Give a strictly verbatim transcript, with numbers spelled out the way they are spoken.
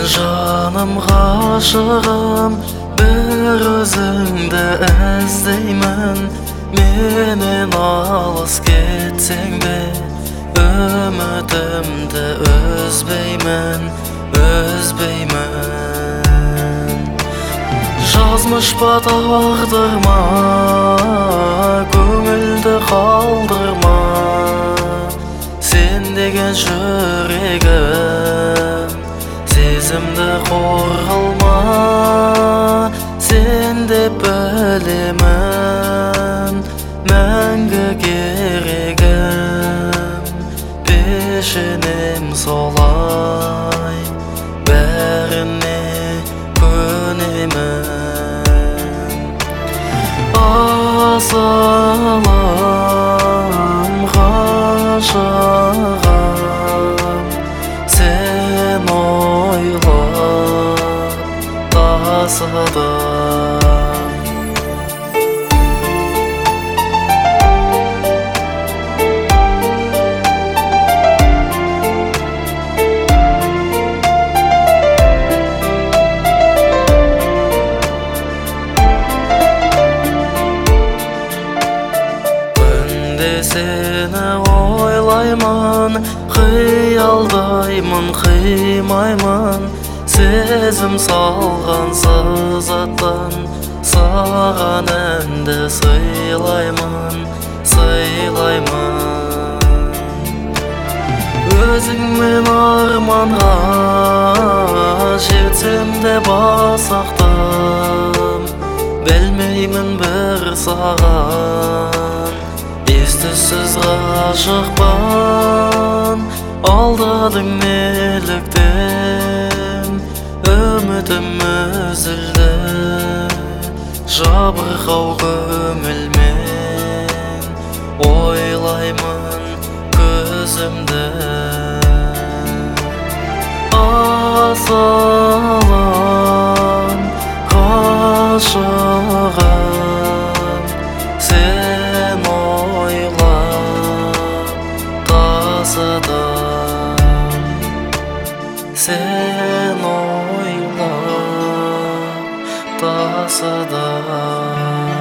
Жаным ғашығым, бір өзіңді іздеймін. Менен алыс кетсең де, үмітімді үзбеймін, үзбеймін. Жазмыш па тағдырма, көңілді қалдырма. Сен деген жүрегім, сезімді қорғалма. Сен деп білемін, мәңгі керегім. Пешенем солай, бәріне көнемін. Асылым, ғашығым, сен ойлап тасыдым. Сені ойлаймын, қиялдаймын, қимаймын. Сезім салған сызаттан саған әнді сыйлаймын, сыйлаймын. Өзіңмен арманға жетсем де басақтым, білмеймін бір саған. Ес-түссіз ғашықпын, алдадың неліктен. Үмітім үзілді, жабырқау көңілмен. Ойлаймын көзімді, асылым, ғашығым, сен ойлап тасыдым. Сен ойлап тасыдым.